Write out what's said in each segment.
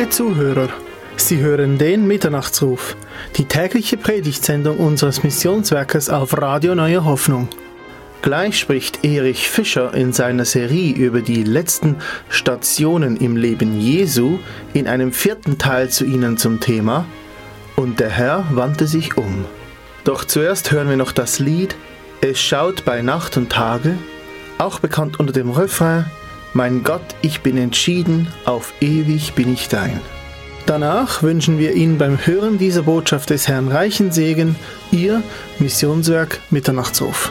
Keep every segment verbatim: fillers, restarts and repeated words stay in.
Liebe Zuhörer, Sie hören den Mitternachtsruf, die tägliche Predigtsendung unseres Missionswerkes auf Radio Neue Hoffnung. Gleich spricht Erich Fischer in seiner Serie über die letzten Stationen im Leben Jesu in einem vierten Teil zu Ihnen zum Thema „Und der Herr wandte sich um". Doch zuerst hören wir noch das Lied „Es schaut bei Nacht und Tage", auch bekannt unter dem Refrain „Mein Gott, ich bin entschieden, auf ewig bin ich dein". Danach wünschen wir Ihnen beim Hören dieser Botschaft des Herrn reichen Segen, Ihr Missionswerk Mitternachtsruf.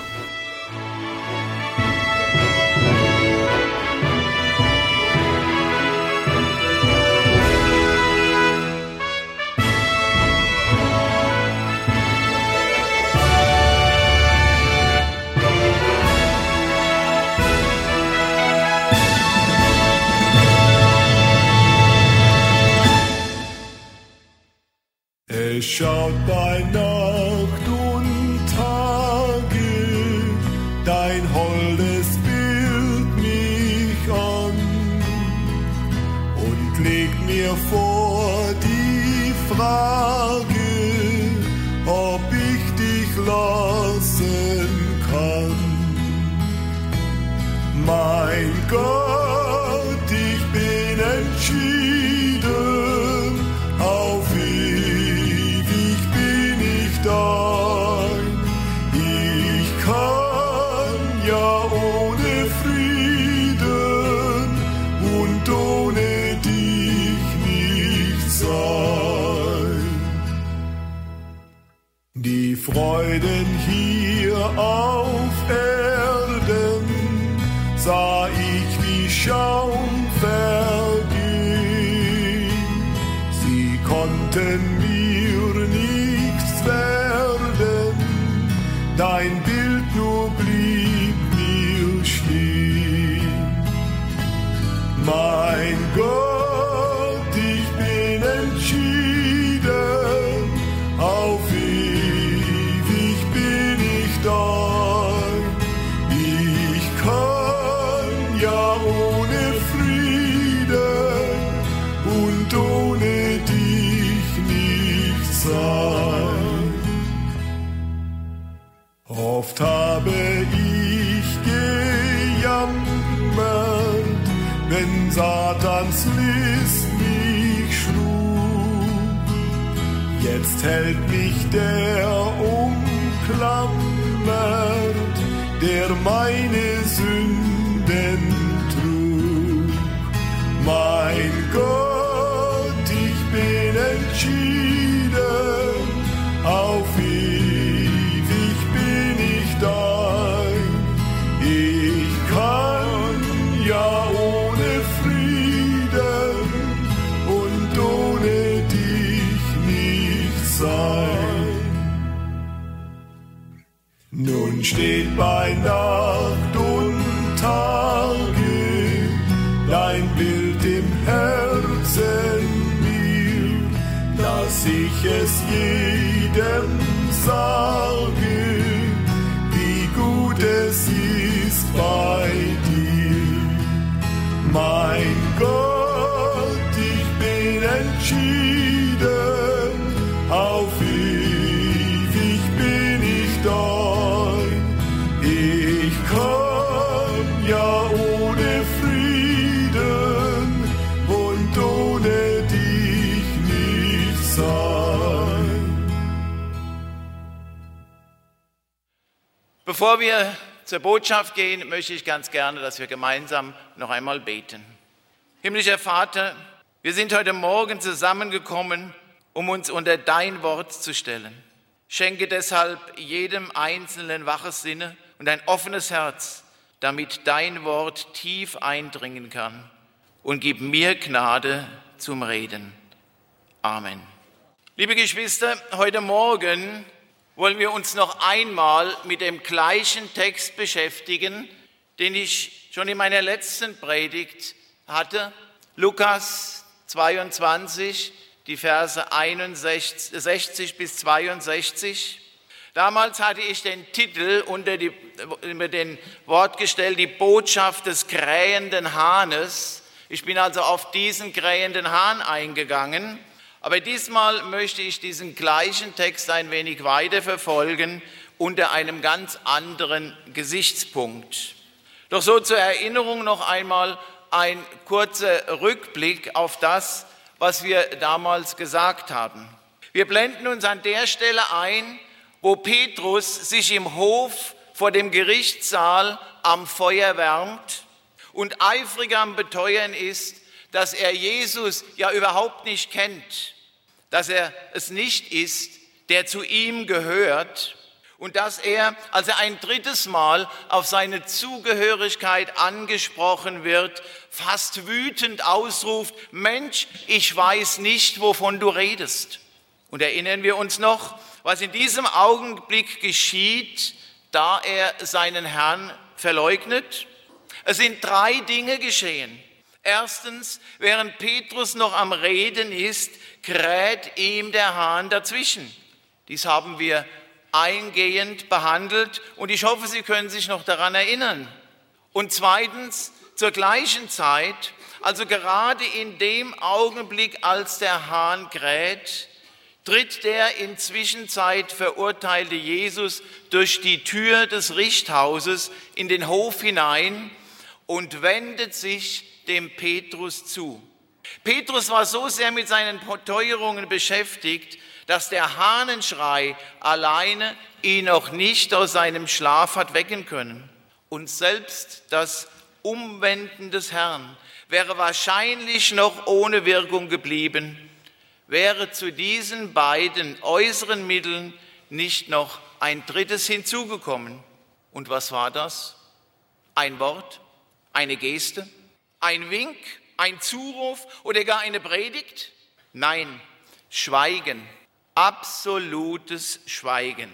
Es schaut bei Nacht und Tage dein holdes Bild mich an und legt mir vor die Frage, ob ich dich lassen kann. Mein Gott, ich bin entschieden, auf ich kann ja ohne Frieden und ohne dich nicht sein. Die Freuden hier auf Erden sah ich wie Schaum vergehen. Sie konnten mir nichts werden, dein Bild nur blieb mir stehen. Mein Gott, ich bin entschieden, auf ewig bin ich dein. Ich kann ja ohne Frieden und ohne dich nicht sein. Oft habe ich gejammert, wenn Satans List mich schlug. Jetzt hält mich der umklammert, der meine Sünden trug. Mein Gott, ich bin entschieden, auf ewig bin ich dein. Ich kann ja ohne Frieden und ohne dich nicht sein. Nun steht bei Nacht und Tage dein Bild im Herzen mir, dass ich es jedem sage, wie gut es ist bei dir. Mein Gott, ich bin entschieden, auf ewig bin ich dein. Ich kann ja ohne Frieden und ohne dich nicht sein. Bevor wir zur Botschaft gehen, möchte ich ganz gerne, dass wir gemeinsam noch einmal beten. Himmlischer Vater, wir sind heute Morgen zusammengekommen, um uns unter dein Wort zu stellen. Schenke deshalb jedem Einzelnen wache Sinne und ein offenes Herz, damit dein Wort tief eindringen kann. Und gib mir Gnade zum Reden. Amen. Liebe Geschwister, heute Morgen wollen wir uns noch einmal mit dem gleichen Text beschäftigen, den ich schon in meiner letzten Predigt hatte. Lukas zweiundzwanzig, die Verse einundsechzig bis zweiundsechzig. Damals hatte ich den Titel unter, die, unter den Wort gestellt, die Botschaft des krähenden Hahnes. Ich bin also auf diesen krähenden Hahn eingegangen, aber diesmal möchte ich diesen gleichen Text ein wenig weiter verfolgen unter einem ganz anderen Gesichtspunkt. Doch so zur Erinnerung noch einmal ein kurzer Rückblick auf das, was wir damals gesagt haben. Wir blenden uns an der Stelle ein, wo Petrus sich im Hof vor dem Gerichtssaal am Feuer wärmt und eifrig am Beteuern ist, dass er Jesus ja überhaupt nicht kennt, dass er es nicht ist, der zu ihm gehört und dass er, als er ein drittes Mal auf seine Zugehörigkeit angesprochen wird, fast wütend ausruft: Mensch, ich weiß nicht, wovon du redest. Und erinnern wir uns noch, was in diesem Augenblick geschieht, da er seinen Herrn verleugnet? Es sind drei Dinge geschehen. Erstens, während Petrus noch am Reden ist, kräht ihm der Hahn dazwischen. Dies haben wir eingehend behandelt und ich hoffe, Sie können sich noch daran erinnern. Und zweitens, zur gleichen Zeit, also gerade in dem Augenblick, als der Hahn kräht, tritt der inzwischen verurteilte Jesus durch die Tür des Richthauses in den Hof hinein und wendet sich dem Petrus zu. Petrus war so sehr mit seinen Teuerungen beschäftigt, dass der Hahnenschrei alleine ihn noch nicht aus seinem Schlaf hat wecken können. Und selbst das Umwenden des Herrn wäre wahrscheinlich noch ohne Wirkung geblieben, wäre zu diesen beiden äußeren Mitteln nicht noch ein drittes hinzugekommen. Und was war das? Ein Wort, eine Geste, ein Wink, ein Zuruf oder gar eine Predigt? Nein, Schweigen, absolutes Schweigen.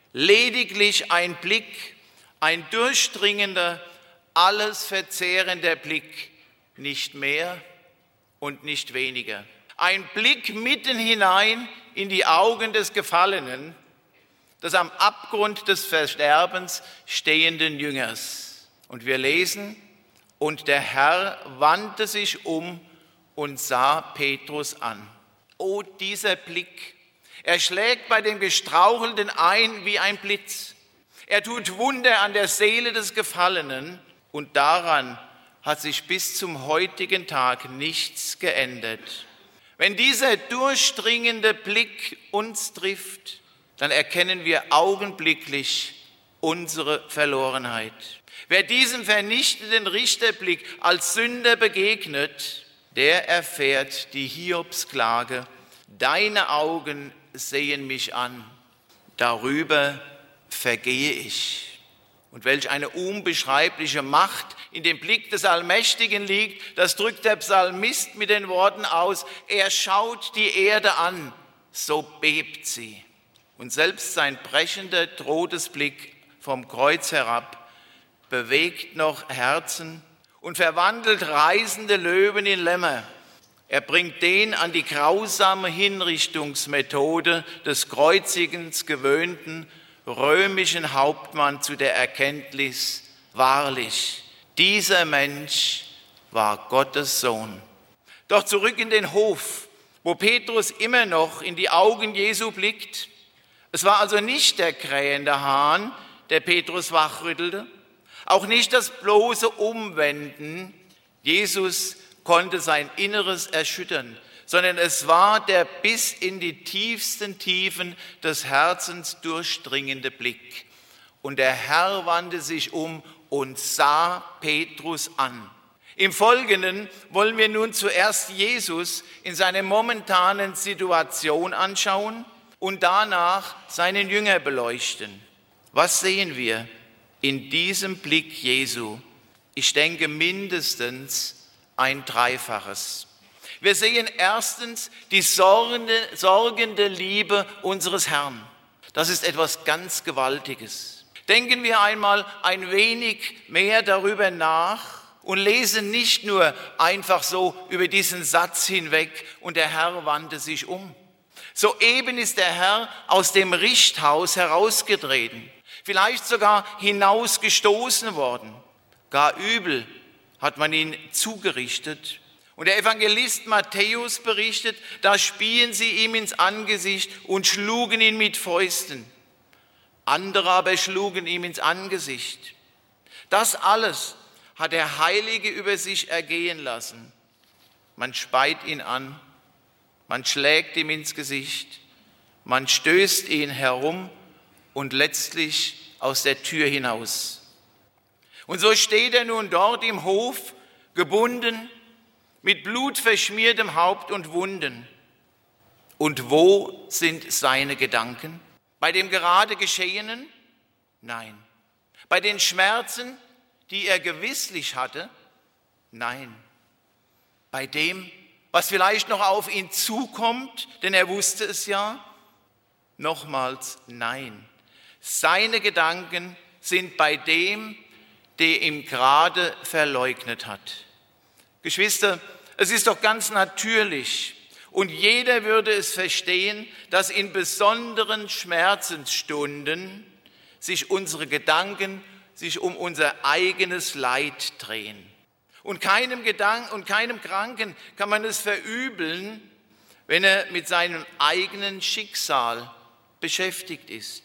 Lediglich ein Blick, ein durchdringender, alles verzehrender Blick, nicht mehr und nicht weniger. Ein Blick mitten hinein in die Augen des Gefallenen, des am Abgrund des Verderbens stehenden Jüngers. Und wir lesen: Und der Herr wandte sich um und sah Petrus an. Oh, dieser Blick! Er schlägt bei dem Gestrauchelnden ein wie ein Blitz. Er tut Wunder an der Seele des Gefallenen und daran hat sich bis zum heutigen Tag nichts geändert. Wenn dieser durchdringende Blick uns trifft, dann erkennen wir augenblicklich unsere Verlorenheit. Wer diesem vernichtenden Richterblick als Sünder begegnet, der erfährt die Hiobsklage: Deine Augen sehen mich an, darüber vergehe ich. Und welch eine unbeschreibliche Macht in dem Blick des Allmächtigen liegt, das drückt der Psalmist mit den Worten aus: Er schaut die Erde an, so bebt sie. Und selbst sein brechender Todesblick vom Kreuz herab bewegt noch Herzen und verwandelt reißende Löwen in Lämmer. Er bringt den an die grausame Hinrichtungsmethode des Kreuzigens gewöhnten römischen Hauptmann zu der Erkenntnis: Wahrlich, dieser Mensch war Gottes Sohn. Doch zurück in den Hof, wo Petrus immer noch in die Augen Jesu blickt. Es war also nicht der krähende Hahn, der Petrus wachrüttelte, auch nicht das bloße Umwenden. Jesus konnte sein Inneres erschüttern, sondern es war der bis in die tiefsten Tiefen des Herzens durchdringende Blick. Und der Herr wandte sich um und sah Petrus an. Im Folgenden wollen wir nun zuerst Jesus in seiner momentanen Situation anschauen und danach seinen Jünger beleuchten. Was sehen wir in diesem Blick Jesu? Ich denke mindestens ein Dreifaches. Wir sehen erstens die sorgende, sorgende Liebe unseres Herrn. Das ist etwas ganz Gewaltiges. Denken wir einmal ein wenig mehr darüber nach und lesen nicht nur einfach so über diesen Satz hinweg: Und der Herr wandte sich um. Soeben ist der Herr aus dem Richthaus herausgetreten, vielleicht sogar hinausgestoßen worden. Gar übel hat man ihn zugerichtet. Und der Evangelist Matthäus berichtet, da spien sie ihm ins Angesicht und schlugen ihn mit Fäusten. Andere aber schlugen ihm ins Angesicht. Das alles hat der Heilige über sich ergehen lassen. Man speit ihn an, man schlägt ihm ins Gesicht, man stößt ihn herum und letztlich aus der Tür hinaus. Und so steht er nun dort im Hof, gebunden, mit blutverschmiertem Haupt und Wunden. Und wo sind seine Gedanken? Bei dem gerade Geschehenen? Nein. Bei den Schmerzen, die er gewisslich hatte? Nein. Bei dem, was vielleicht noch auf ihn zukommt, denn er wusste es ja? Nochmals nein. Seine Gedanken sind bei dem, der ihn gerade verleugnet hat. Geschwister, es ist doch ganz natürlich und jeder würde es verstehen, dass in besonderen Schmerzensstunden sich unsere Gedanken sich um unser eigenes Leid drehen. Und keinem Gedanken und keinem Kranken kann man es verübeln, wenn er mit seinem eigenen Schicksal beschäftigt ist.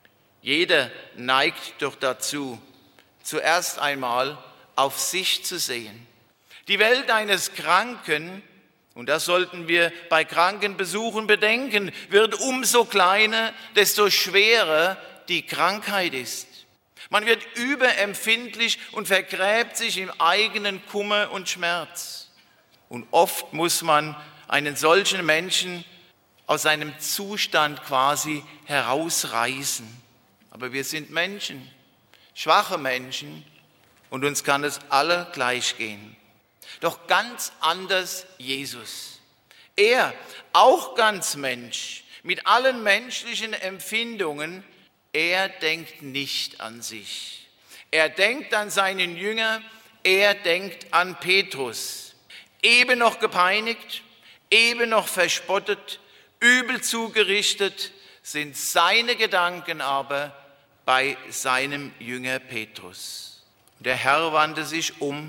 Jeder neigt doch dazu, zuerst einmal auf sich zu sehen. Die Welt eines Kranken, und das sollten wir bei Krankenbesuchen bedenken, wird umso kleiner, desto schwerer die Krankheit ist. Man wird überempfindlich und vergräbt sich im eigenen Kummer und Schmerz. Und oft muss man einen solchen Menschen aus seinem Zustand quasi herausreißen. Aber wir sind Menschen, schwache Menschen, und uns kann es alle gleich gehen. Doch ganz anders Jesus. Er, auch ganz Mensch, mit allen menschlichen Empfindungen, er denkt nicht an sich. Er denkt an seinen Jünger, er denkt an Petrus. Eben noch gepeinigt, eben noch verspottet, übel zugerichtet, sind seine Gedanken aber bei seinem Jünger Petrus. Der Herr wandte sich um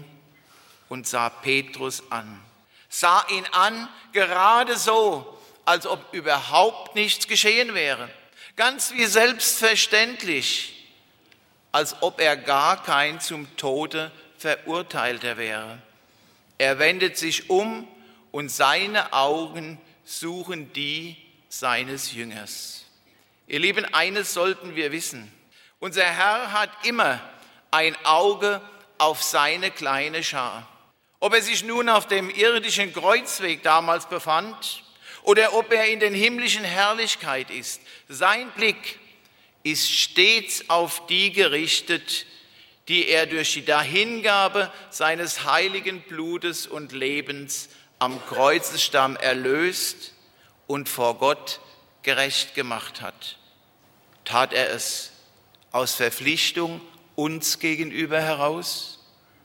und sah Petrus an. Sah ihn an, gerade so, als ob überhaupt nichts geschehen wäre. Ganz wie selbstverständlich, als ob er gar kein zum Tode Verurteilter wäre. Er wendet sich um und seine Augen suchen die seines Jüngers. Ihr Lieben, eines sollten wir wissen. Unser Herr hat immer ein Auge auf seine kleine Schar. Ob er sich nun auf dem irdischen Kreuzweg damals befand oder ob er in den himmlischen Herrlichkeit ist, sein Blick ist stets auf die gerichtet, die er durch die Dahingabe seines heiligen Blutes und Lebens am Kreuzesstamm erlöst und vor Gott gerecht gemacht hat. Tat er es aus Verpflichtung uns gegenüber heraus?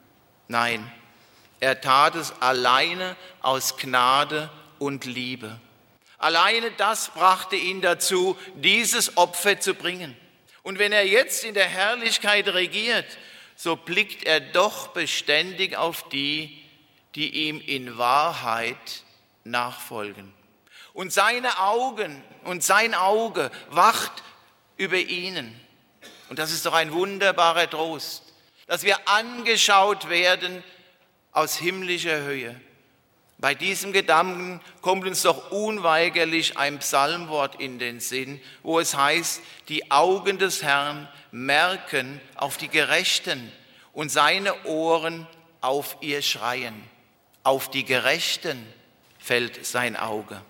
Nein, er tat es alleine aus Gnade und Liebe. Alleine das brachte ihn dazu, dieses Opfer zu bringen. Und wenn er jetzt in der Herrlichkeit regiert, so blickt er doch beständig auf die, die ihm in Wahrheit nachfolgen. Und seine Augen und sein Auge wacht über ihnen. Und das ist doch ein wunderbarer Trost, dass wir angeschaut werden aus himmlischer Höhe. Bei diesem Gedanken kommt uns doch unweigerlich ein Psalmwort in den Sinn, wo es heißt, die Augen des Herrn merken auf die Gerechten und seine Ohren auf ihr Schreien. Auf die Gerechten fällt sein Auge.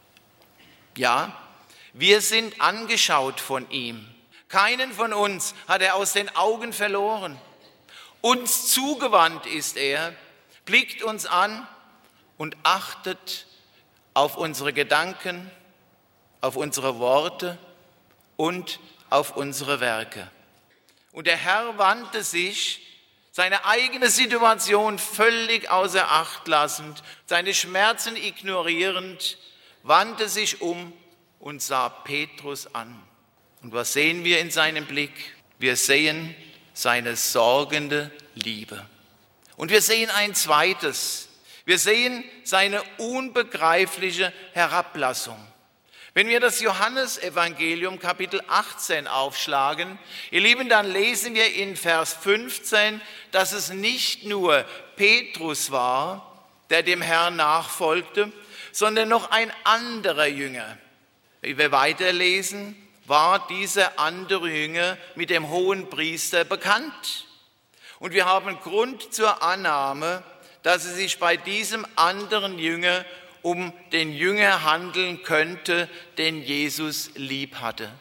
Ja, wir sind angeschaut von ihm. Keinen von uns hat er aus den Augen verloren. Uns zugewandt ist er, blickt uns an und achtet auf unsere Gedanken, auf unsere Worte und auf unsere Werke. Und der Herr wandte sich, seine eigene Situation völlig außer Acht lassend, seine Schmerzen ignorierend, wandte sich um und sah Petrus an. Und was sehen wir in seinem Blick? Wir sehen seine sorgende Liebe. Und wir sehen ein zweites. Wir sehen seine unbegreifliche Herablassung. Wenn wir das Johannesevangelium Kapitel achtzehn aufschlagen, ihr Lieben, dann lesen wir in Vers fünfzehn, dass es nicht nur Petrus war, der dem Herrn nachfolgte, sondern noch ein anderer Jünger. Wie wir weiterlesen, war dieser andere Jünger mit dem Hohenpriester bekannt. Und wir haben Grund zur Annahme, dass es sich bei diesem anderen Jünger um den Jünger handeln könnte, den Jesus lieb hatte.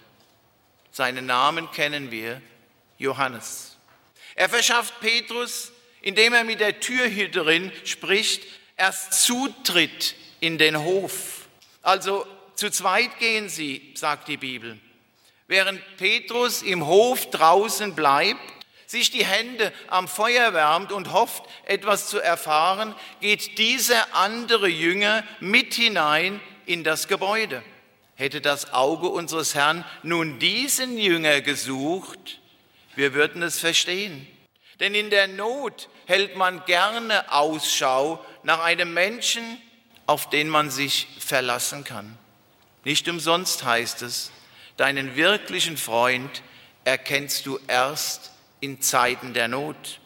Seinen Namen kennen wir, Johannes. Er verschafft Petrus, indem er mit der Türhüterin spricht, erst Zutritt in den Hof. Also zu zweit gehen sie, sagt die Bibel. Während Petrus im Hof draußen bleibt, sich die Hände am Feuer wärmt und hofft, etwas zu erfahren, geht dieser andere Jünger mit hinein in das Gebäude. Hätte das Auge unseres Herrn nun diesen Jünger gesucht, wir würden es verstehen. Denn in der Not hält man gerne Ausschau nach einem Menschen, auf den man sich verlassen kann. Nicht umsonst heißt es, deinen wirklichen Freund erkennst du erst in Zeiten der Not.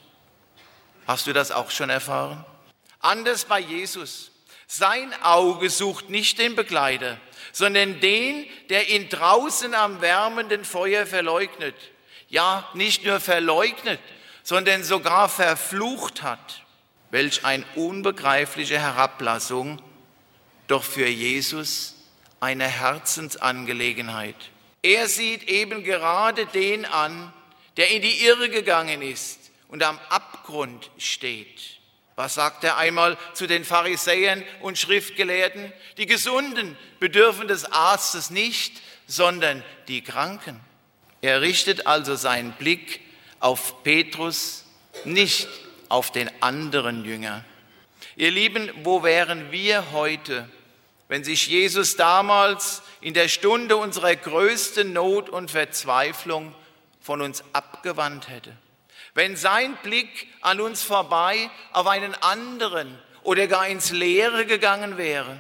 Hast du das auch schon erfahren? Anders bei Jesus. Sein Auge sucht nicht den Begleiter, sondern den, der ihn draußen am wärmenden Feuer verleugnet. Ja, nicht nur verleugnet, sondern sogar verflucht hat. Welch eine unbegreifliche Herablassung, doch für Jesus eine Herzensangelegenheit. Er sieht eben gerade den an, der in die Irre gegangen ist und am Abgrund steht. Was sagt er einmal zu den Pharisäern und Schriftgelehrten? Die Gesunden bedürfen des Arztes nicht, sondern die Kranken. Er richtet also seinen Blick auf Petrus, nicht auf den anderen Jünger. Ihr Lieben, wo wären wir heute, wenn sich Jesus damals in der Stunde unserer größten Not und Verzweiflung von uns abgewandt hätte? Wenn sein Blick an uns vorbei auf einen anderen oder gar ins Leere gegangen wäre?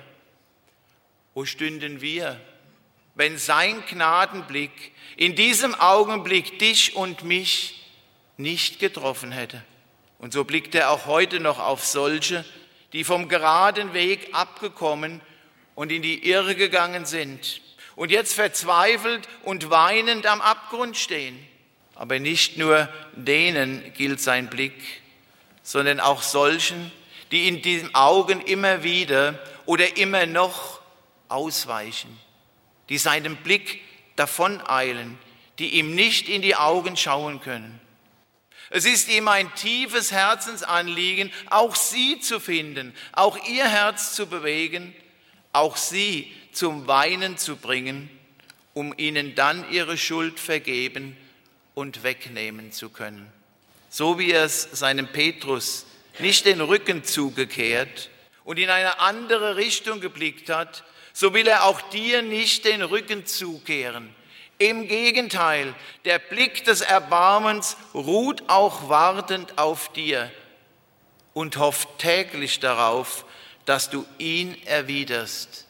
Wo stünden wir, wenn sein Gnadenblick in diesem Augenblick dich und mich nicht getroffen hätte? Und so blickt er auch heute noch auf solche, die vom geraden Weg abgekommen und in die Irre gegangen sind und jetzt verzweifelt und weinend am Abgrund stehen. Aber nicht nur denen gilt sein Blick, sondern auch solchen, die in diesen Augen immer wieder oder immer noch ausweichen, die seinem Blick davoneilen, die ihm nicht in die Augen schauen können. Es ist ihm ein tiefes Herzensanliegen, auch sie zu finden, auch ihr Herz zu bewegen, auch sie zum Weinen zu bringen, um ihnen dann ihre Schuld vergeben und wegnehmen zu können. So wie er es seinem Petrus nicht den Rücken zugekehrt und in eine andere Richtung geblickt hat, so will er auch dir nicht den Rücken zukehren. Im Gegenteil, der Blick des Erbarmens ruht auch wartend auf dir und hofft täglich darauf, dass du ihn erwiderst.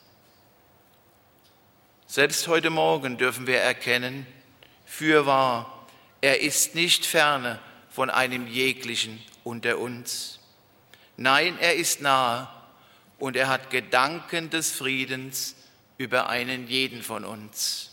Selbst heute Morgen dürfen wir erkennen, fürwahr, er ist nicht ferne von einem jeglichen unter uns. Nein, er ist nahe und er hat Gedanken des Friedens über einen jeden von uns.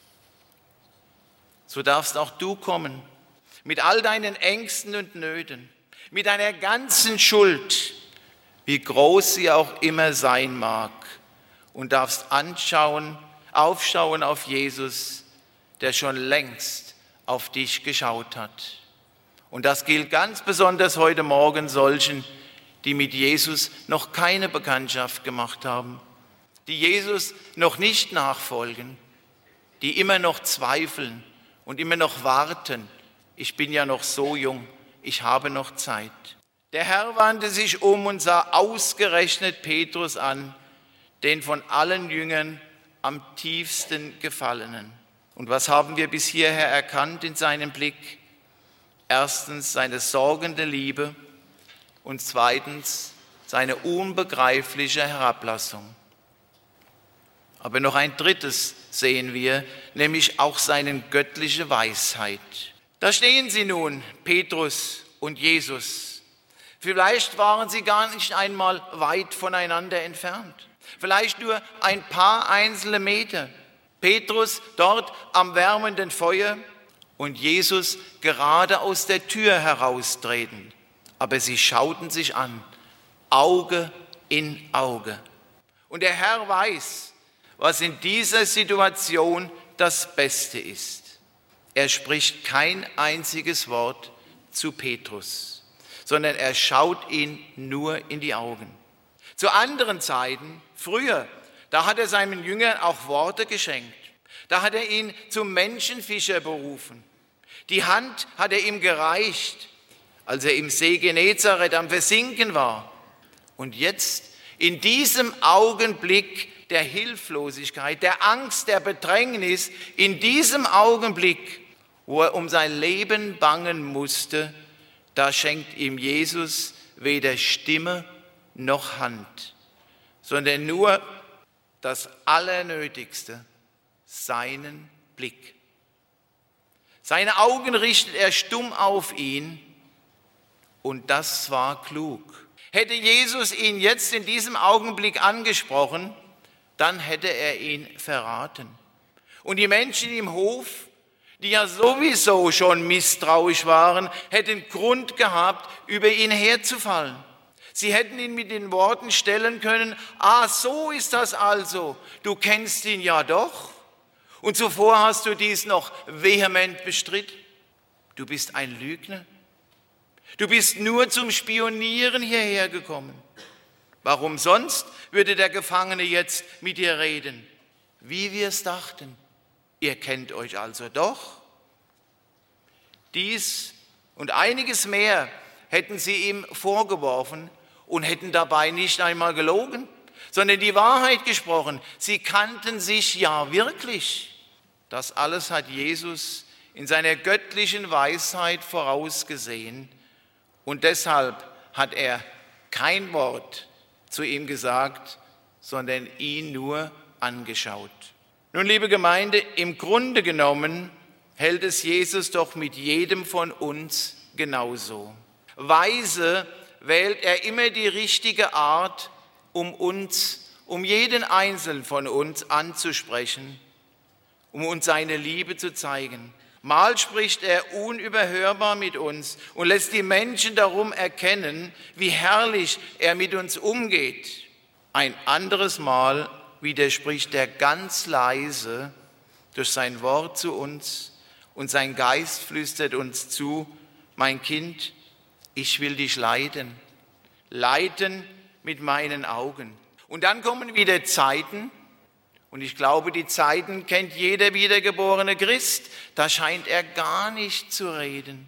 So darfst auch du kommen, mit all deinen Ängsten und Nöten, mit deiner ganzen Schuld, wie groß sie auch immer sein mag, und darfst anschauen, aufschauen auf Jesus, der schon längst auf dich geschaut hat. Und das gilt ganz besonders heute Morgen solchen, die mit Jesus noch keine Bekanntschaft gemacht haben, die Jesus noch nicht nachfolgen, die immer noch zweifeln und immer noch warten. Ich bin ja noch so jung, ich habe noch Zeit. Der Herr wandte sich um und sah ausgerechnet Petrus an, den von allen Jüngern am tiefsten Gefallenen. Und was haben wir bis hierher erkannt in seinem Blick? Erstens seine sorgende Liebe und zweitens seine unbegreifliche Herablassung. Aber noch ein drittes sehen wir, nämlich auch seine göttliche Weisheit. Da stehen sie nun, Petrus und Jesus. Vielleicht waren sie gar nicht einmal weit voneinander entfernt. Vielleicht nur ein paar einzelne Meter. Petrus dort am wärmenden Feuer und Jesus gerade aus der Tür heraustretend. Aber sie schauten sich an, Auge in Auge. Und der Herr weiß, was in dieser Situation das Beste ist. Er spricht kein einziges Wort zu Petrus, sondern er schaut ihn nur in die Augen. Zu anderen Zeiten, früher, da hat er seinen Jüngern auch Worte geschenkt. Da hat er ihn zum Menschenfischer berufen. Die Hand hat er ihm gereicht, als er im See Genezareth am Versinken war. Und jetzt, in diesem Augenblick der Hilflosigkeit, der Angst, der Bedrängnis, in diesem Augenblick, wo er um sein Leben bangen musste, da schenkt ihm Jesus weder Stimme noch Hand, sondern nur das Allernötigste, seinen Blick. Seine Augen richtet er stumm auf ihn und das war klug. Hätte Jesus ihn jetzt in diesem Augenblick angesprochen, dann hätte er ihn verraten. Und die Menschen im Hof, die ja sowieso schon misstrauisch waren, hätten Grund gehabt, über ihn herzufallen. Sie hätten ihn mit den Worten stellen können, ah, so ist das also, du kennst ihn ja doch. Und zuvor hast du dies noch vehement bestritten. Du bist ein Lügner. Du bist nur zum Spionieren hierher gekommen. Warum sonst würde der Gefangene jetzt mit dir reden? Wie wir es dachten. Ihr kennt euch also doch. Dies und einiges mehr hätten sie ihm vorgeworfen und hätten dabei nicht einmal gelogen, sondern die Wahrheit gesprochen. Sie kannten sich ja wirklich. Das alles hat Jesus in seiner göttlichen Weisheit vorausgesehen und deshalb hat er kein Wort zu ihm gesagt, sondern ihn nur angeschaut. Nun, liebe Gemeinde, im Grunde genommen hält es Jesus doch mit jedem von uns genauso. Weise wählt er immer die richtige Art, um uns, um jeden Einzelnen von uns anzusprechen, um uns seine Liebe zu zeigen. Mal spricht er unüberhörbar mit uns und lässt die Menschen darum erkennen, wie herrlich er mit uns umgeht. Ein anderes Mal widerspricht er ganz leise durch sein Wort zu uns und sein Geist flüstert uns zu, mein Kind, ich will dich leiten, leiten mit meinen Augen. Und dann kommen wieder Zeiten, und ich glaube, die Zeiten kennt jeder wiedergeborene Christ, da scheint er gar nicht zu reden.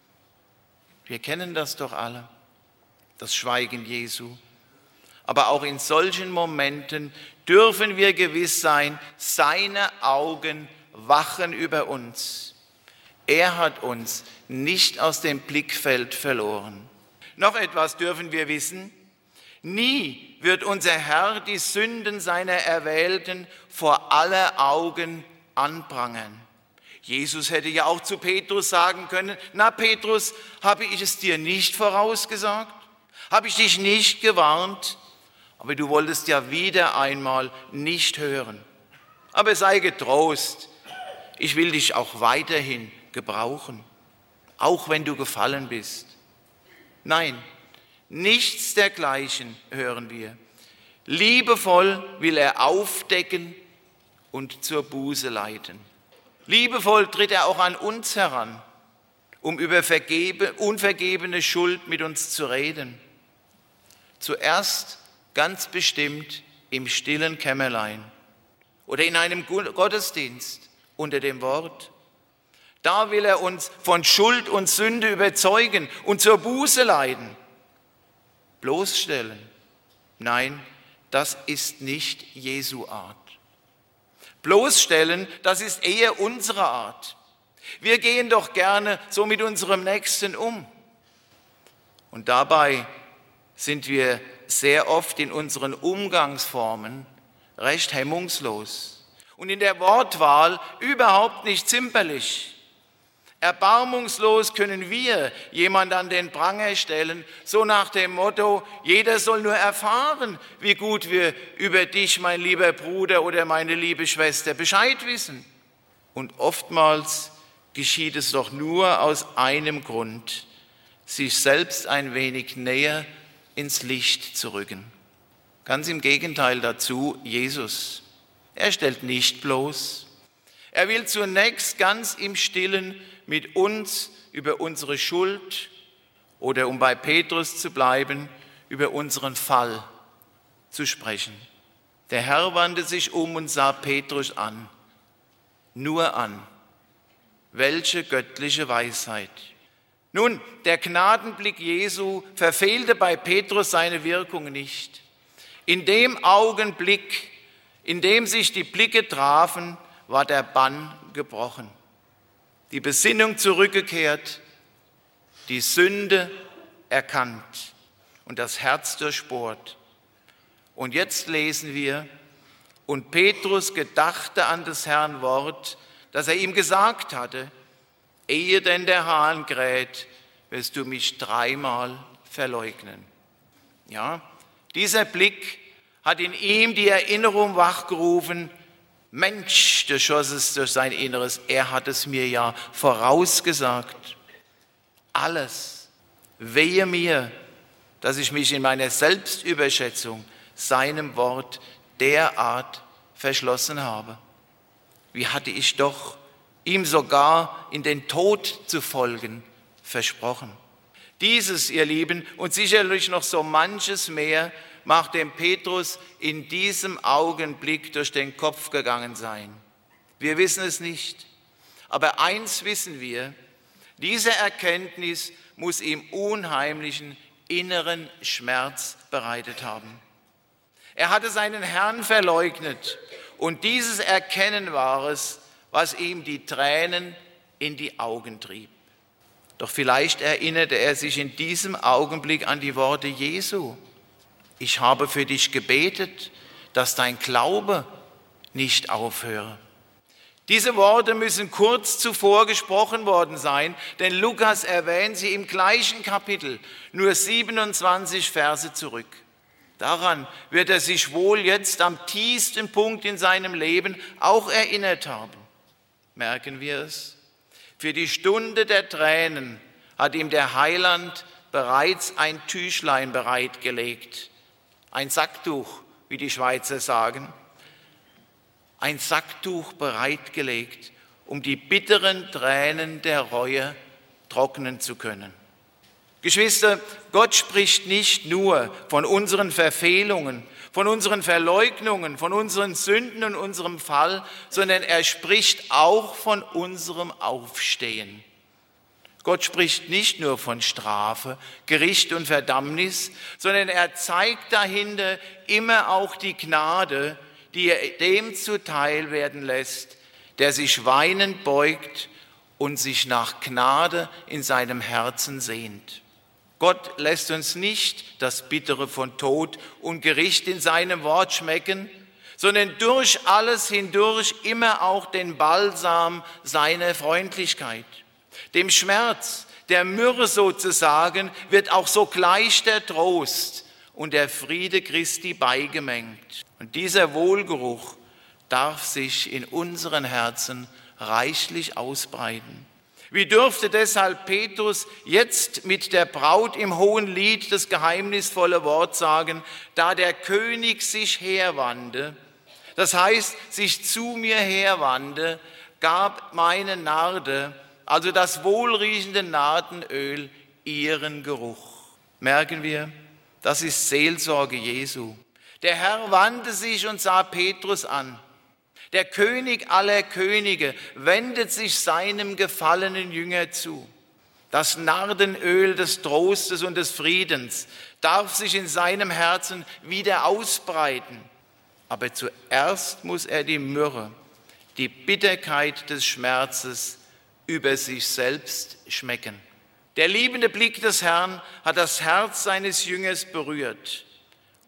Wir kennen das doch alle, das Schweigen Jesu. Aber auch in solchen Momenten dürfen wir gewiss sein, seine Augen wachen über uns. Er hat uns nicht aus dem Blickfeld verloren. Noch etwas dürfen wir wissen. Nie wird unser Herr die Sünden seiner Erwählten vor aller Augen anprangern. Jesus hätte ja auch zu Petrus sagen können, na Petrus, habe ich es dir nicht vorausgesagt? Habe ich dich nicht gewarnt? Aber du wolltest ja wieder einmal nicht hören. Aber sei getrost, ich will dich auch weiterhin gebrauchen, auch wenn du gefallen bist. Nein, nichts dergleichen hören wir. Liebevoll will er aufdecken und zur Buße leiten. Liebevoll tritt er auch an uns heran, um über vergebe, unvergebene Schuld mit uns zu reden. Zuerst ganz bestimmt im stillen Kämmerlein oder in einem Gottesdienst unter dem Wort. Da will er uns von Schuld und Sünde überzeugen und zur Buße leiten. Bloßstellen, nein, das ist nicht Jesu Art. Bloßstellen, das ist eher unsere Art. Wir gehen doch gerne so mit unserem Nächsten um. Und dabei sind wir sehr oft in unseren Umgangsformen recht hemmungslos und in der Wortwahl überhaupt nicht zimperlich. Erbarmungslos können wir jemand an den Pranger stellen, so nach dem Motto, jeder soll nur erfahren, wie gut wir über dich, mein lieber Bruder oder meine liebe Schwester, Bescheid wissen. Und oftmals geschieht es doch nur aus einem Grund, sich selbst ein wenig näher ins Licht zu rücken. Ganz im Gegenteil dazu Jesus. Er stellt nicht bloß. Er will zunächst ganz im Stillen mit uns über unsere Schuld oder, um bei Petrus zu bleiben, über unseren Fall zu sprechen. Der Herr wandte sich um und sah Petrus an, nur an. Welche göttliche Weisheit! Nun, der Gnadenblick Jesu verfehlte bei Petrus seine Wirkung nicht. In dem Augenblick, in dem sich die Blicke trafen, war der Bann gebrochen. Die Besinnung zurückgekehrt, die Sünde erkannt und das Herz durchbohrt. Und jetzt lesen wir, und Petrus gedachte an des Herrn Wort, das er ihm gesagt hatte, ehe denn der Hahn kräht, wirst du mich dreimal verleugnen. Ja, dieser Blick hat in ihm die Erinnerung wachgerufen, Mensch, durchschoss es durch sein Inneres, er hat es mir ja vorausgesagt. Alles, wehe mir, dass ich mich in meiner Selbstüberschätzung seinem Wort derart verschlossen habe. Wie hatte ich doch ihm sogar in den Tod zu folgen versprochen. Dieses, ihr Lieben, und sicherlich noch so manches mehr, mag dem Petrus in diesem Augenblick durch den Kopf gegangen sein. Wir wissen es nicht, aber eins wissen wir, diese Erkenntnis muss ihm unheimlichen inneren Schmerz bereitet haben. Er hatte seinen Herrn verleugnet und dieses Erkennen war es, was ihm die Tränen in die Augen trieb. Doch vielleicht erinnerte er sich in diesem Augenblick an die Worte Jesu. Ich habe für dich gebetet, dass dein Glaube nicht aufhöre. Diese Worte müssen kurz zuvor gesprochen worden sein, denn Lukas erwähnt sie im gleichen Kapitel, nur siebenundzwanzig Verse zurück. Daran wird er sich wohl jetzt am tiefsten Punkt in seinem Leben auch erinnert haben. Merken wir es? Für die Stunde der Tränen hat ihm der Heiland bereits ein Tüchlein bereitgelegt. Ein Sacktuch, wie die Schweizer sagen. Ein Sacktuch bereitgelegt, um die bitteren Tränen der Reue trocknen zu können. Geschwister, Gott spricht nicht nur von unseren Verfehlungen, von unseren Verleugnungen, von unseren Sünden und unserem Fall, sondern er spricht auch von unserem Aufstehen. Gott spricht nicht nur von Strafe, Gericht und Verdammnis, sondern er zeigt dahinter immer auch die Gnade, die er dem zuteil werden lässt, der sich weinend beugt und sich nach Gnade in seinem Herzen sehnt. Gott lässt uns nicht das Bittere von Tod und Gericht in seinem Wort schmecken, sondern durch alles hindurch immer auch den Balsam seiner Freundlichkeit. Dem Schmerz, der Myrrhe sozusagen, wird auch sogleich der Trost und der Friede Christi beigemengt. Und dieser Wohlgeruch darf sich in unseren Herzen reichlich ausbreiten. Wie dürfte deshalb Petrus jetzt mit der Braut im hohen Lied das geheimnisvolle Wort sagen, da der König sich herwandte, das heißt, sich zu mir herwandte, gab meine Narde, also das wohlriechende Nardenöl, ihren Geruch. Merken wir, das ist Seelsorge Jesu. Der Herr wandte sich und sah Petrus an. Der König aller Könige wendet sich seinem gefallenen Jünger zu. Das Nardenöl des Trostes und des Friedens darf sich in seinem Herzen wieder ausbreiten. Aber zuerst muss er die Myrrhe, die Bitterkeit des Schmerzes über sich selbst schmecken. Der liebende Blick des Herrn hat das Herz seines Jüngers berührt.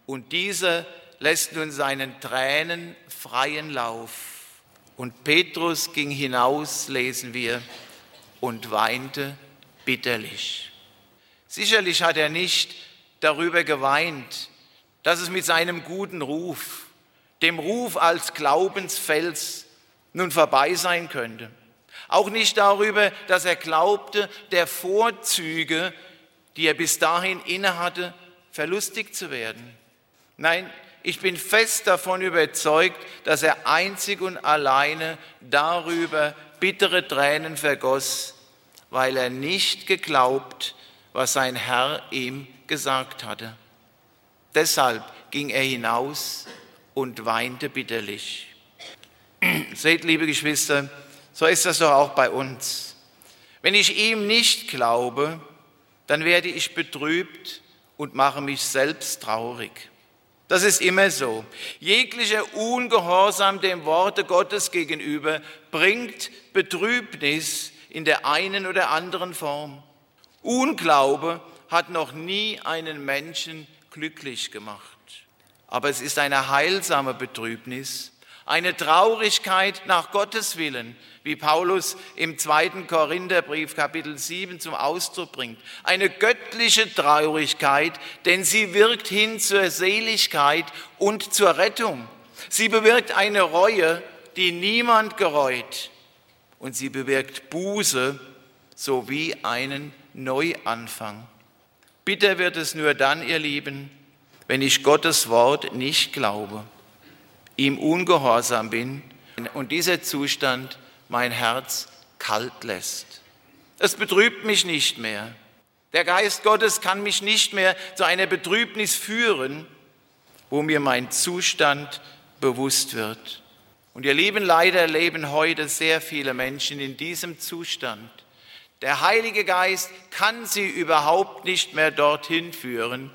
Und dieser lässt nun seinen Tränen freien Lauf. Und Petrus ging hinaus, lesen wir, und weinte bitterlich. Sicherlich hat er nicht darüber geweint, dass es mit seinem guten Ruf, dem Ruf als Glaubensfels, nun vorbei sein könnte. Auch nicht darüber, dass er glaubte, der Vorzüge, die er bis dahin innehatte, verlustigt zu werden. Nein, ich bin fest davon überzeugt, dass er einzig und alleine darüber bittere Tränen vergoss, weil er nicht geglaubt, was sein Herr ihm gesagt hatte. Deshalb ging er hinaus und weinte bitterlich. Seht, liebe Geschwister, so ist das doch auch bei uns. Wenn ich ihm nicht glaube, dann werde ich betrübt und mache mich selbst traurig. Das ist immer so. Jeglicher Ungehorsam dem Worte Gottes gegenüber bringt Betrübnis in der einen oder anderen Form. Unglaube hat noch nie einen Menschen glücklich gemacht. Aber es ist eine heilsame Betrübnis, eine Traurigkeit nach Gottes Willen, wie Paulus im zweiten Korintherbrief Kapitel sieben zum Ausdruck bringt. Eine göttliche Traurigkeit, denn sie wirkt hin zur Seligkeit und zur Rettung. Sie bewirkt eine Reue, die niemand gereut. Und sie bewirkt Buße sowie einen Neuanfang. Bitter wird es nur dann, ihr Lieben, wenn ich Gottes Wort nicht glaube, ihm ungehorsam bin und dieser Zustand mein Herz kalt lässt. Es betrübt mich nicht mehr. Der Geist Gottes kann mich nicht mehr zu einer Betrübnis führen, wo mir mein Zustand bewusst wird. Und ihr Lieben, leider leben heute sehr viele Menschen in diesem Zustand. Der Heilige Geist kann sie überhaupt nicht mehr dorthin führen.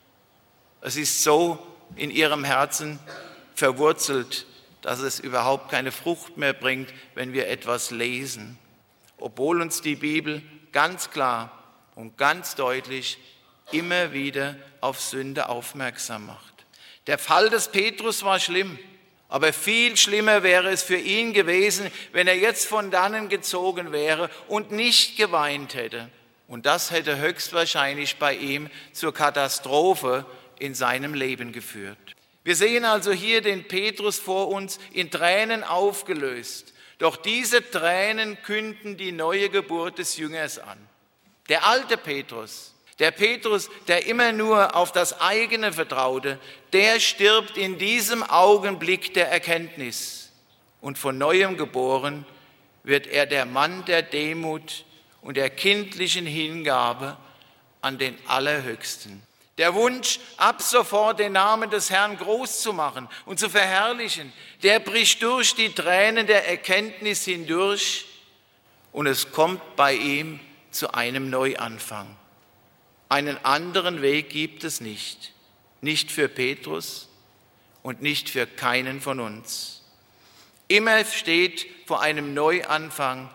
Es ist so in ihrem Herzen verwurzelt, dass es überhaupt keine Frucht mehr bringt, wenn wir etwas lesen. Obwohl uns die Bibel ganz klar und ganz deutlich immer wieder auf Sünde aufmerksam macht. Der Fall des Petrus war schlimm, aber viel schlimmer wäre es für ihn gewesen, wenn er jetzt von dannen gezogen wäre und nicht geweint hätte. Und das hätte höchstwahrscheinlich bei ihm zur Katastrophe in seinem Leben geführt. Wir sehen also hier den Petrus vor uns in Tränen aufgelöst. Doch diese Tränen künden die neue Geburt des Jüngers an. Der alte Petrus, der Petrus, der immer nur auf das eigene vertraute, der stirbt in diesem Augenblick der Erkenntnis. Und von Neuem geboren wird er der Mann der Demut und der kindlichen Hingabe an den Allerhöchsten. Der Wunsch, ab sofort den Namen des Herrn groß zu machen und zu verherrlichen, der bricht durch die Tränen der Erkenntnis hindurch und es kommt bei ihm zu einem Neuanfang. Einen anderen Weg gibt es nicht, nicht für Petrus und nicht für keinen von uns. Immer steht vor einem Neuanfang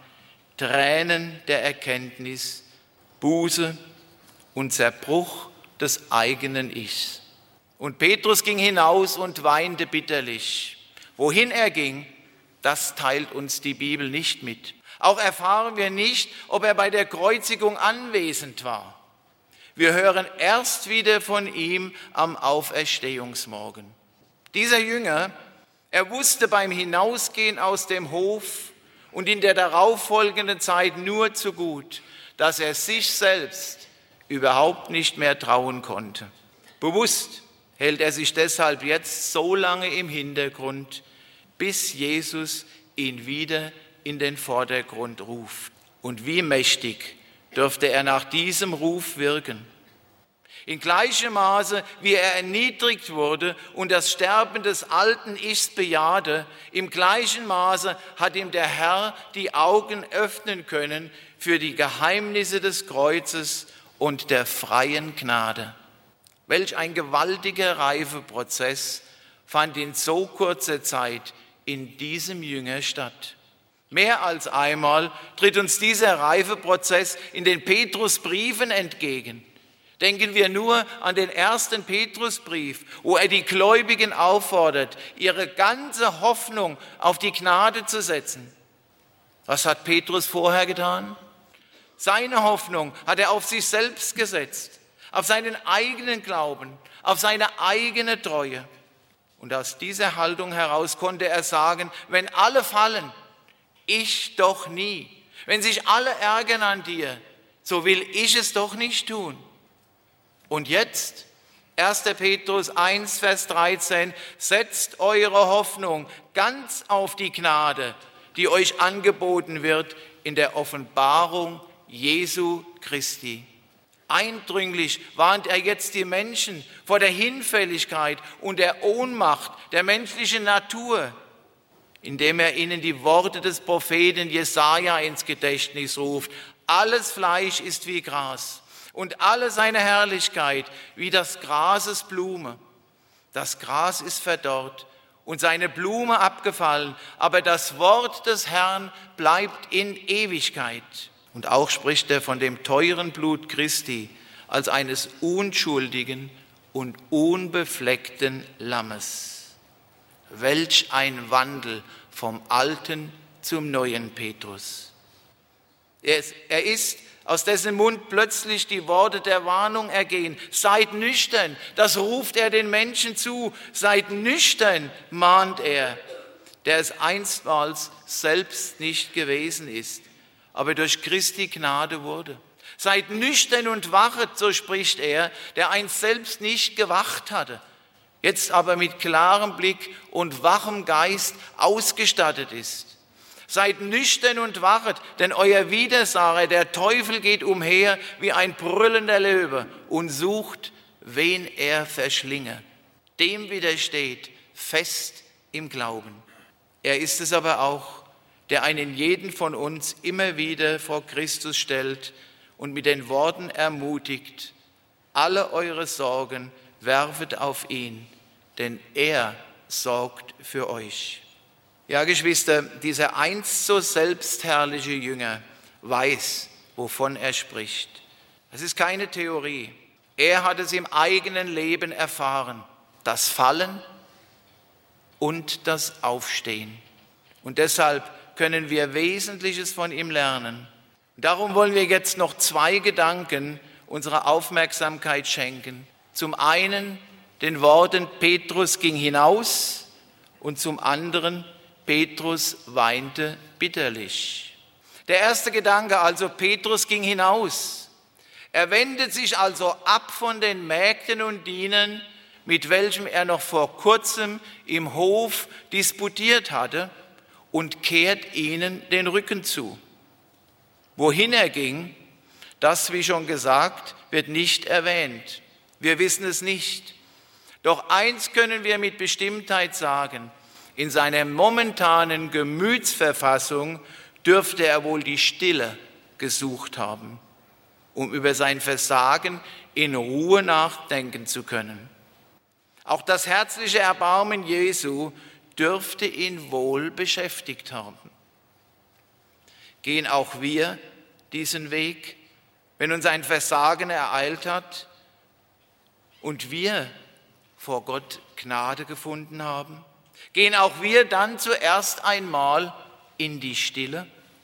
Tränen der Erkenntnis, Buße und Zerbruch des eigenen Ichs. Und Petrus ging hinaus und weinte bitterlich. Wohin er ging, das teilt uns die Bibel nicht mit. Auch erfahren wir nicht, ob er bei der Kreuzigung anwesend war. Wir hören erst wieder von ihm am Auferstehungsmorgen. Dieser Jünger, er wusste beim Hinausgehen aus dem Hof und in der darauffolgenden Zeit nur zu gut, dass er sich selbst überhaupt nicht mehr trauen konnte. Bewusst hält er sich deshalb jetzt so lange im Hintergrund, bis Jesus ihn wieder in den Vordergrund ruft. Und wie mächtig dürfte er nach diesem Ruf wirken. In gleichem Maße, wie er erniedrigt wurde und das Sterben des alten Ichs bejahte, im gleichen Maße hat ihm der Herr die Augen öffnen können für die Geheimnisse des Kreuzes und der freien Gnade. Welch ein gewaltiger Reifeprozess fand in so kurzer Zeit in diesem Jünger statt. Mehr als einmal tritt uns dieser Reifeprozess in den Petrusbriefen entgegen. Denken wir nur an den ersten Petrusbrief, wo er die Gläubigen auffordert, ihre ganze Hoffnung auf die Gnade zu setzen. Was hat Petrus vorher getan? Seine Hoffnung hat er auf sich selbst gesetzt, auf seinen eigenen Glauben, auf seine eigene Treue. Und aus dieser Haltung heraus konnte er sagen, wenn alle fallen, ich doch nie. Wenn sich alle ärgern an dir, so will ich es doch nicht tun. Und jetzt, erster Petrus eins, Vers dreizehn, setzt eure Hoffnung ganz auf die Gnade, die euch angeboten wird in der Offenbarung Jesu Christi. Eindringlich warnt er jetzt die Menschen vor der Hinfälligkeit und der Ohnmacht der menschlichen Natur, indem er ihnen die Worte des Propheten Jesaja ins Gedächtnis ruft. Alles Fleisch ist wie Gras und alle seine Herrlichkeit wie das Grases Blume. Das Gras ist verdorrt und seine Blume abgefallen, aber das Wort des Herrn bleibt in Ewigkeit. Und auch spricht er von dem teuren Blut Christi als eines unschuldigen und unbefleckten Lammes. Welch ein Wandel vom alten zum neuen Petrus. Er ist, er ist, aus dessen Mund plötzlich die Worte der Warnung ergehen. Seid nüchtern, das ruft er den Menschen zu. Seid nüchtern, mahnt er, der es einstmals selbst nicht gewesen ist, aber durch Christi Gnade wurde. Seid nüchtern und wachet, so spricht er, der einst selbst nicht gewacht hatte, jetzt aber mit klarem Blick und wachem Geist ausgestattet ist. Seid nüchtern und wachet, denn euer Widersacher, der Teufel, geht umher wie ein brüllender Löwe und sucht, wen er verschlinge. Dem widersteht fest im Glauben. Er ist es aber auch, der einen jeden von uns immer wieder vor Christus stellt und mit den Worten ermutigt, alle eure Sorgen werfet auf ihn, denn er sorgt für euch. Ja, Geschwister, dieser einst so selbstherrliche Jünger weiß, wovon er spricht. Es ist keine Theorie. Er hat es im eigenen Leben erfahren, das Fallen und das Aufstehen. Und deshalb können wir Wesentliches von ihm lernen. Darum wollen wir jetzt noch zwei Gedanken unserer Aufmerksamkeit schenken. Zum einen den Worten, Petrus ging hinaus, und zum anderen, Petrus weinte bitterlich. Der erste Gedanke also, Petrus ging hinaus. Er wendet sich also ab von den Mägden und Dienern, mit welchem er noch vor kurzem im Hof disputiert hatte, und kehrt ihnen den Rücken zu. Wohin er ging, das, wie schon gesagt, wird nicht erwähnt. Wir wissen es nicht. Doch eins können wir mit Bestimmtheit sagen: In seiner momentanen Gemütsverfassung dürfte er wohl die Stille gesucht haben, um über sein Versagen in Ruhe nachdenken zu können. Auch das herzliche Erbarmen Jesu dürfte ihn wohl beschäftigt haben. Gehen auch wir diesen Weg, wenn uns ein Versagen ereilt hat und wir vor Gott Gnade gefunden haben? Gehen auch wir dann zuerst einmal in die Stille?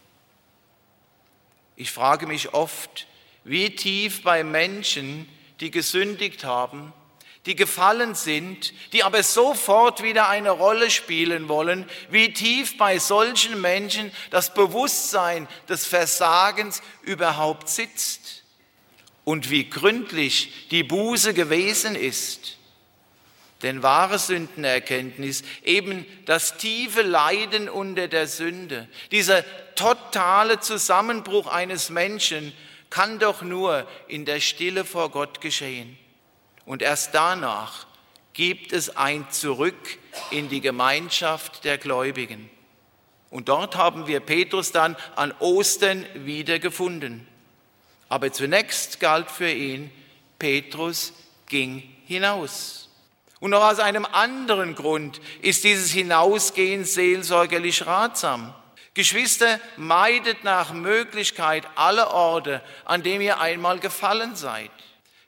Ich frage mich oft, wie tief bei Menschen, die gesündigt haben, die gefallen sind, die aber sofort wieder eine Rolle spielen wollen, wie tief bei solchen Menschen das Bewusstsein des Versagens überhaupt sitzt und wie gründlich die Buße gewesen ist. Denn wahre Sündenerkenntnis, eben das tiefe Leiden unter der Sünde, dieser totale Zusammenbruch eines Menschen, kann doch nur in der Stille vor Gott geschehen. Und erst danach gibt es ein Zurück in die Gemeinschaft der Gläubigen. Und dort haben wir Petrus dann an Ostern wieder gefunden. Aber zunächst galt für ihn, Petrus ging hinaus. Und noch aus einem anderen Grund ist dieses Hinausgehen seelsorgerlich ratsam. Geschwister, meidet nach Möglichkeit alle Orte, an denen ihr einmal gefallen seid.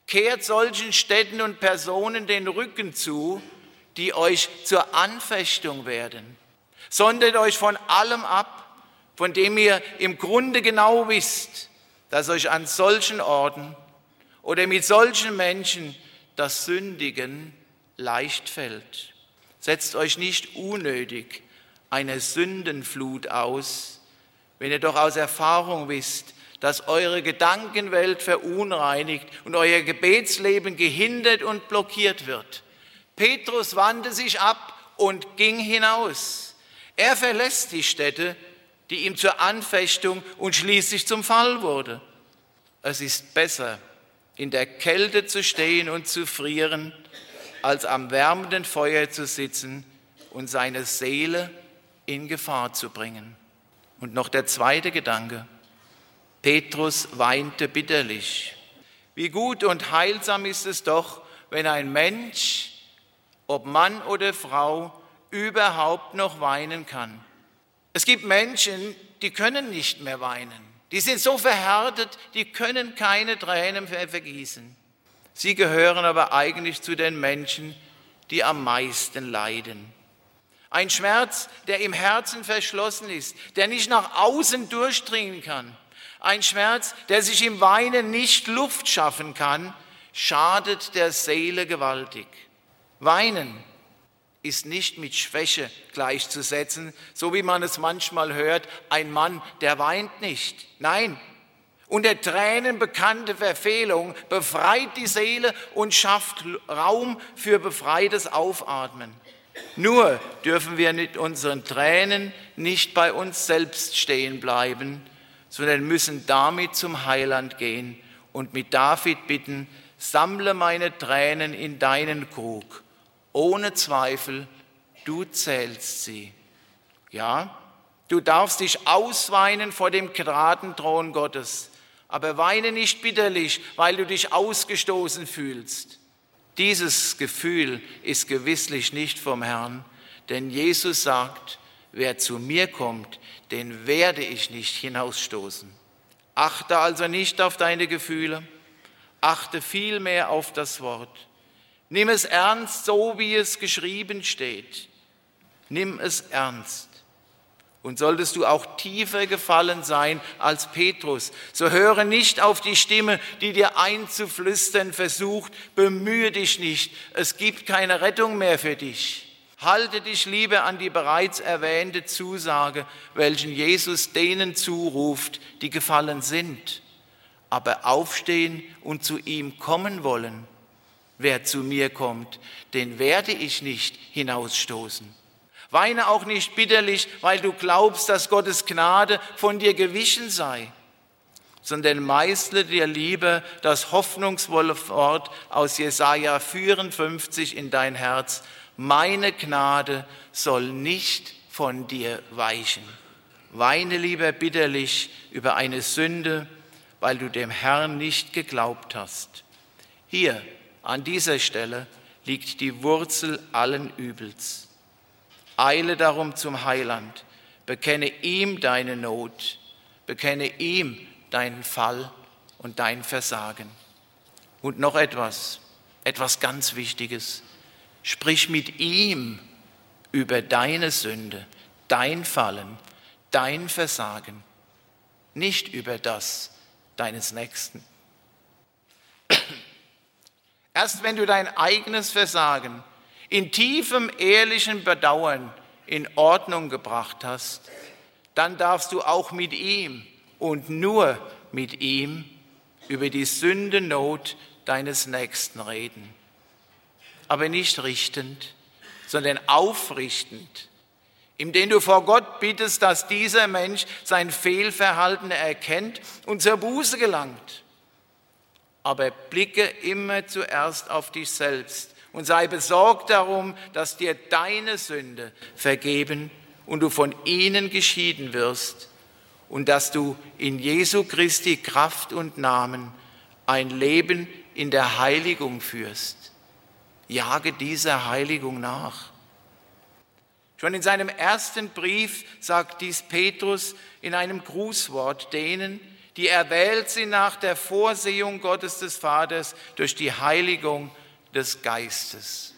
Kehrt solchen Städten und Personen den Rücken zu, die euch zur Anfechtung werden. Sondert euch von allem ab, von dem ihr im Grunde genau wisst, dass euch an solchen Orten oder mit solchen Menschen das Sündigen leicht fällt. Setzt euch nicht unnötig eine Sündenflut aus, wenn ihr doch aus Erfahrung wisst, dass eure Gedankenwelt verunreinigt und euer Gebetsleben gehindert und blockiert wird. Petrus wandte sich ab und ging hinaus. Er verlässt die Stätte, die ihm zur Anfechtung und schließlich zum Fall wurde. Es ist besser, in der Kälte zu stehen und zu frieren, als am wärmenden Feuer zu sitzen und seine Seele in Gefahr zu bringen. Und noch der zweite Gedanke. Petrus weinte bitterlich. Wie gut und heilsam ist es doch, wenn ein Mensch, ob Mann oder Frau, überhaupt noch weinen kann. Es gibt Menschen, die können nicht mehr weinen. Die sind so verhärtet, die können keine Tränen mehr vergießen. Sie gehören aber eigentlich zu den Menschen, die am meisten leiden. Ein Schmerz, der im Herzen verschlossen ist, der nicht nach außen durchdringen kann. Ein Schmerz, der sich im Weinen nicht Luft schaffen kann, schadet der Seele gewaltig. Weinen ist nicht mit Schwäche gleichzusetzen, so wie man es manchmal hört, ein Mann, der weint nicht. Nein, unter Tränen bekannte Verfehlung befreit die Seele und schafft Raum für befreites Aufatmen. Nur dürfen wir mit unseren Tränen nicht bei uns selbst stehen bleiben, sondern müssen damit zum Heiland gehen und mit David bitten, sammle meine Tränen in deinen Krug. Ohne Zweifel, du zählst sie. Ja, du darfst dich ausweinen vor dem Gnadenthron Gottes, aber weine nicht bitterlich, weil du dich ausgestoßen fühlst. Dieses Gefühl ist gewisslich nicht vom Herrn, denn Jesus sagt, wer zu mir kommt, den werde ich nicht hinausstoßen. Achte also nicht auf deine Gefühle, achte vielmehr auf das Wort. Nimm es ernst, so wie es geschrieben steht. Nimm es ernst. Und solltest du auch tiefer gefallen sein als Petrus, so höre nicht auf die Stimme, die dir einzuflüstern versucht, bemühe dich nicht, es gibt keine Rettung mehr für dich. Halte dich lieber an die bereits erwähnte Zusage, welchen Jesus denen zuruft, die gefallen sind, aber aufstehen und zu ihm kommen wollen. Wer zu mir kommt, den werde ich nicht hinausstoßen. Weine auch nicht bitterlich, weil du glaubst, dass Gottes Gnade von dir gewichen sei, sondern meißle dir lieber das hoffnungsvolle Wort aus Jesaja vierundfünfzig in dein Herz. Meine Gnade soll nicht von dir weichen. Weine lieber bitterlich über eine Sünde, weil du dem Herrn nicht geglaubt hast. Hier, an dieser Stelle, liegt die Wurzel allen Übels. Eile darum zum Heiland, bekenne ihm deine Not, bekenne ihm deinen Fall und dein Versagen. Und noch etwas, etwas ganz Wichtiges. Sprich mit ihm über deine Sünde, dein Fallen, dein Versagen, nicht über das deines Nächsten. Erst wenn du dein eigenes Versagen in tiefem, ehrlichen Bedauern in Ordnung gebracht hast, dann darfst du auch mit ihm und nur mit ihm über die Sündennot deines Nächsten reden. Aber nicht richtend, sondern aufrichtend, indem du vor Gott bittest, dass dieser Mensch sein Fehlverhalten erkennt und zur Buße gelangt. Aber blicke immer zuerst auf dich selbst und sei besorgt darum, dass dir deine Sünde vergeben und du von ihnen geschieden wirst und dass du in Jesu Christi Kraft und Namen ein Leben in der Heiligung führst. Jage dieser Heiligung nach. Schon in seinem ersten Brief sagt dies Petrus in einem Grußwort denen, die erwählt sind nach der Vorsehung Gottes des Vaters durch die Heiligung des Geistes.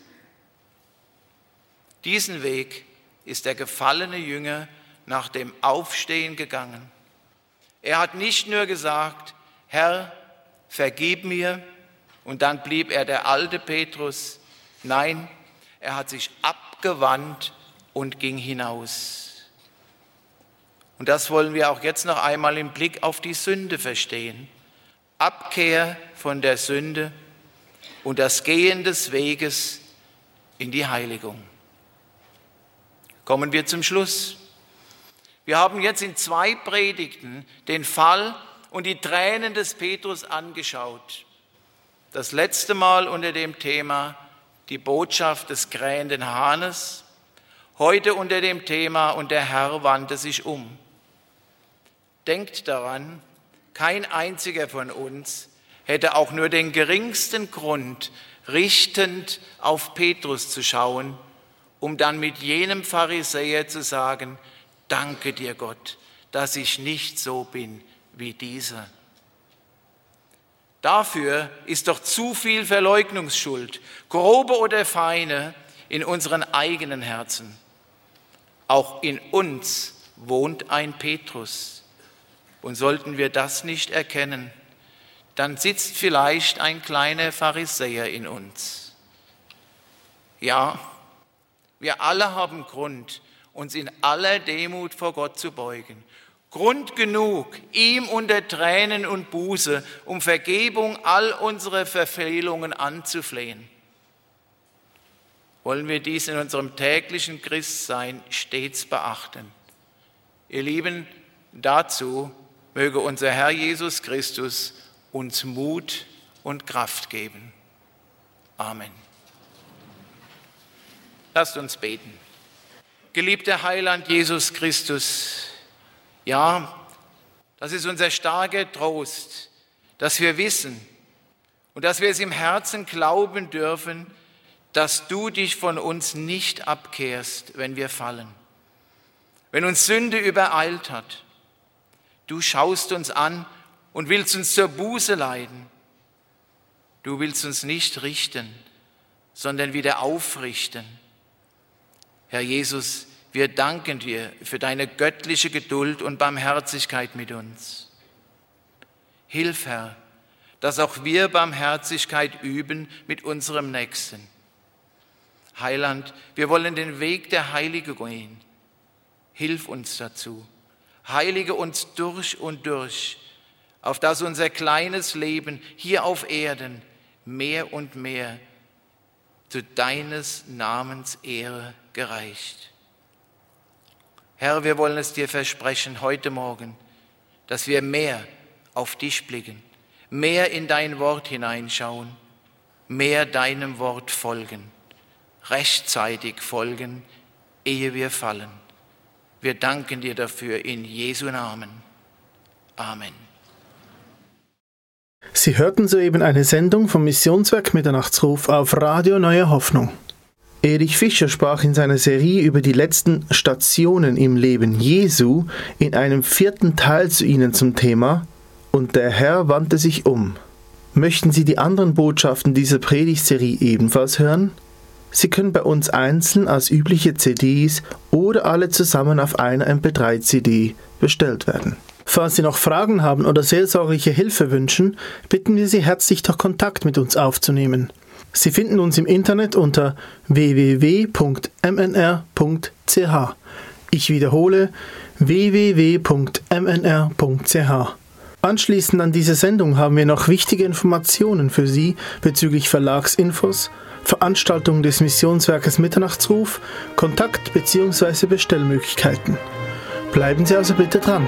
Diesen Weg ist der gefallene Jünger nach dem Aufstehen gegangen. Er hat nicht nur gesagt, Herr, vergib mir, und dann blieb er der alte Petrus. Nein, er hat sich abgewandt und ging hinaus. Und das wollen wir auch jetzt noch einmal im Blick auf die Sünde verstehen. Abkehr von der Sünde und das Gehen des Weges in die Heiligung. Kommen wir zum Schluss. Wir haben jetzt in zwei Predigten den Fall und die Tränen des Petrus angeschaut. Das letzte Mal unter dem Thema die Botschaft des krähenden Hahnes, heute unter dem Thema und der Herr wandte sich um. Denkt daran, kein einziger von uns hätte auch nur den geringsten Grund, richtend auf Petrus zu schauen, um dann mit jenem Pharisäer zu sagen, danke dir Gott, dass ich nicht so bin wie dieser. Dafür ist doch zu viel Verleugnungsschuld, grobe oder feine, in unseren eigenen Herzen. Auch in uns wohnt ein Petrus. Und sollten wir das nicht erkennen, dann sitzt vielleicht ein kleiner Pharisäer in uns. Ja, wir alle haben Grund, uns in aller Demut vor Gott zu beugen. Grund genug, ihm unter Tränen und Buße um Vergebung all unserer Verfehlungen anzuflehen. Wollen wir dies in unserem täglichen Christsein stets beachten. Ihr Lieben, dazu möge unser Herr Jesus Christus uns Mut und Kraft geben. Amen. Lasst uns beten. Geliebter Heiland Jesus Christus, ja, das ist unser starker Trost, dass wir wissen und dass wir es im Herzen glauben dürfen, dass du dich von uns nicht abkehrst, wenn wir fallen, wenn uns Sünde übereilt hat. Du schaust uns an und willst uns zur Buße leiten. Du willst uns nicht richten, sondern wieder aufrichten. Herr Jesus, wir danken dir für deine göttliche Geduld und Barmherzigkeit mit uns. Hilf, Herr, dass auch wir Barmherzigkeit üben mit unserem Nächsten. Heiland, wir wollen den Weg der Heiligung gehen. Hilf uns dazu. Heilige uns durch und durch, auf dass unser kleines Leben hier auf Erden mehr und mehr zu deines Namens Ehre gereicht. Herr, wir wollen es dir versprechen heute Morgen, dass wir mehr auf dich blicken, mehr in dein Wort hineinschauen, mehr deinem Wort folgen, rechtzeitig folgen, ehe wir fallen. Wir danken dir dafür in Jesu Namen. Amen. Sie hörten soeben eine Sendung vom Missionswerk Mitternachtsruf auf Radio Neue Hoffnung. Erich Fischer sprach in seiner Serie über die letzten Stationen im Leben Jesu in einem vierten Teil zu Ihnen zum Thema Und der Herr wandte sich um. Möchten Sie die anderen Botschaften dieser Predigtserie ebenfalls hören? Sie können bei uns einzeln als übliche C Ds oder alle zusammen auf einer M P drei C D bestellt werden. Falls Sie noch Fragen haben oder seelsorgliche Hilfe wünschen, bitten wir Sie herzlich, doch Kontakt mit uns aufzunehmen. Sie finden uns im Internet unter w w w punkt m n r punkt c h. Ich wiederhole w w w punkt m n r punkt c h. Anschließend an diese Sendung haben wir noch wichtige Informationen für Sie bezüglich Verlagsinfos, Veranstaltungen des Missionswerkes Mitternachtsruf, Kontakt- bzw. Bestellmöglichkeiten. Bleiben Sie also bitte dran.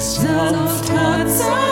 sanft hat sein